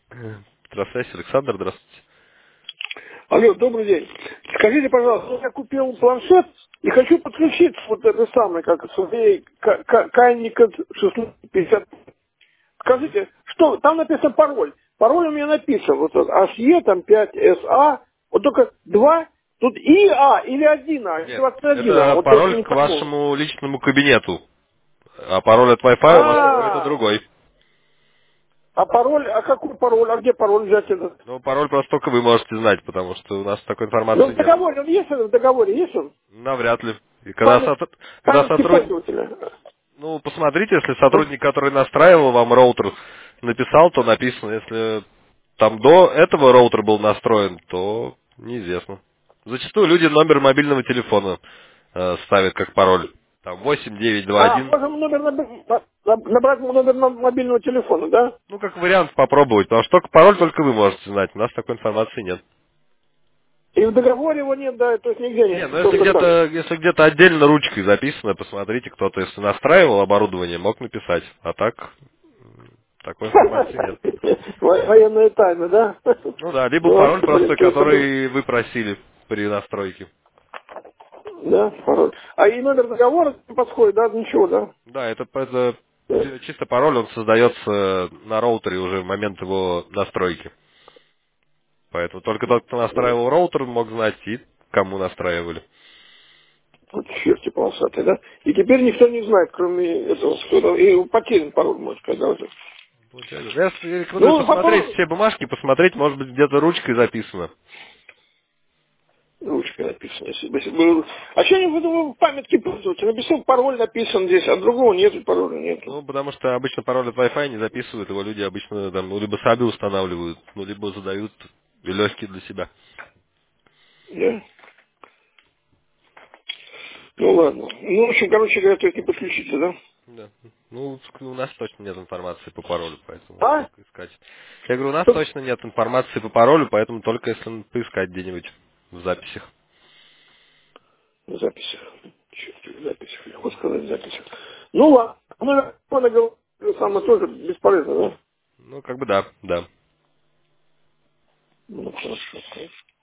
Здравствуйте, Александр, здравствуйте. Алло, добрый день. Скажите, пожалуйста, я купил планшет и хочу подключить вот это самое, как своей Кайникод 1650. Скажите, что там написан пароль? Пароль у меня написан, вот этот HE, там 5SA, вот только 2, тут ИА или 1А, или Нет, 21А, это вот только пароль не к пойму. вашему личному кабинету. А пароль от Wi-Fi у нас какой-то А, другой. а пароль, а какой пароль, а где пароль взять этот? Но пароль просто только вы можете знать, потому что у нас такой Ну, информации в нет. договоре, он есть, в договоре есть он? Навряд ли. И Память, когда памятки сотрудник... пользователя. Ну, посмотрите, если сотрудник, который настраивал вам роутер, написал, то написано. Если там до этого роутер был настроен, то неизвестно. Зачастую люди номер мобильного телефона ставят как пароль. Там 8921. Можем номер набрать номер мобильного телефона, да? Ну, как вариант попробовать, потому что только пароль только вы можете знать. У нас такой информации нет. И в договоре его нет, да, то есть нигде Не, нет, ну если только так. где-то отдельно ручкой записано, посмотрите, кто-то, если настраивал оборудование, мог написать. А так, такой информации нет. Военная тайна, да? Ну да, либо Ну, пароль вообще, блин, просто, что это было? который вы просили при настройке. Да, пароль. А и номер договора не подходит, да, ничего, да? Да, это Да. чисто пароль, он создается на роутере уже в момент его настройки. Поэтому только тот, кто настраивал роутер, мог знать и кому настраивали. Вот черти полосатые, да? И теперь никто не знает, кроме этого, кто там. И потерян пароль, можно сказать, да, уже. Получается. Я рекомендую Ну, посмотреть попробуй. все бумажки, посмотреть, может быть, где-то ручкой записано. Ручкой написано, если бы... А что они в памятке пользователя? Написал, пароль написан здесь, а другого нету, пароля нету. Ну, потому что обычно пароль от Wi-Fi не записывают, его люди обычно там, ну, либо сами устанавливают, ну, либо задают легкие для себя. Да? Ну ладно. Ну, в общем, короче говоря, только не подключиться, да? Да. Ну, у нас точно нет информации по паролю, поэтому А? только искать. Я говорю, у нас Тут точно нет информации по паролю, поэтому только если поискать где-нибудь в записях. в записях. Черт, в записях. Легко сказать в записях. Ну ладно. Ну, она говорит, самое тоже бесполезно, да? Ну, как бы да, да. Ну, хорошо.